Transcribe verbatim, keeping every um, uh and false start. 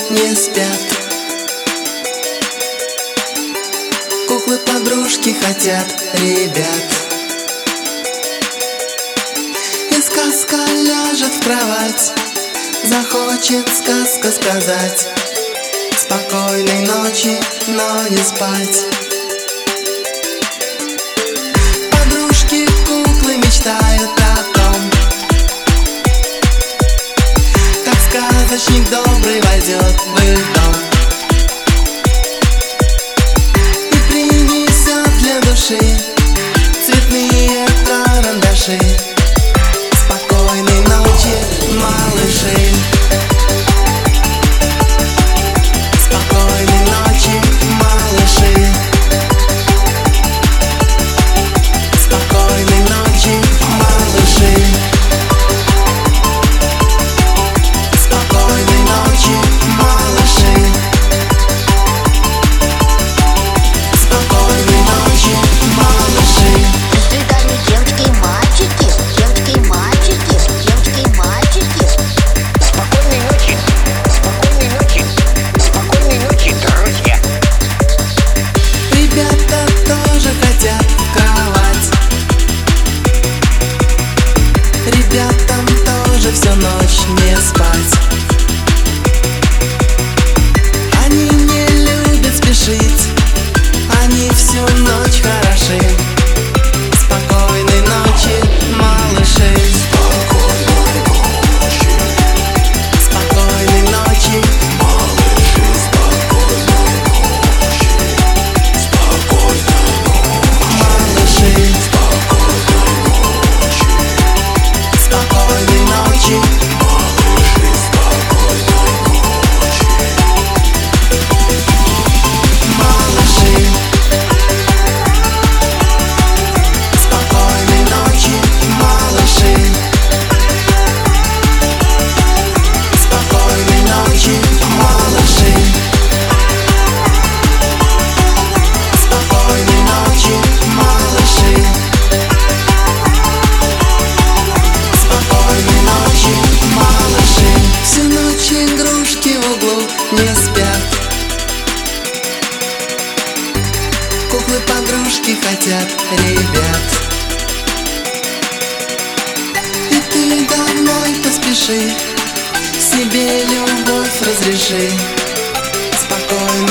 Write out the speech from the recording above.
не спят. Куклы-подружки хотят ребят. И сказка ляжет в кровать, захочет сказка сказать. Спокойной ночи, но не спать. Подружки-куклы мечтают о том, как сказочник добрый войдет в их дом и принесет для души цветные карандаши. Спокойной ночи, малыши. Спокойной ночи, малыши. Спокойной ночи, малыши. Спокойной ночи, малыши. Спокойной ночи, малыши. До свидания, девочки и мальчики. Девочки и мальчики. Девочки и мальчики. Спокойной ночи. Спокойной ночи. Спокойной ночи, друзья. Ребята тоже хотят кровать. Ребятам тоже всю ночь не спать. Они не любят спешить, они всю ночь хороши. Спокойной ночи, малыши. Спокойной ночи. Спокойной ночи, малыши. Спокойной ночи. Спокойной ночи, малыши. Спокойной ночи. Спокойной ночи, малыши. Спокойной ночи, малыши. Спокойной ночи, малыши. Спокойной ночи, малыши. Спокойной ночи, малыши. Спокойной ночи, малыши. Всю ночь игрушки в углу не спят. Куклы-подружки хотят ребят. И ты домой поспеши, себе любовь разреши. Спокойной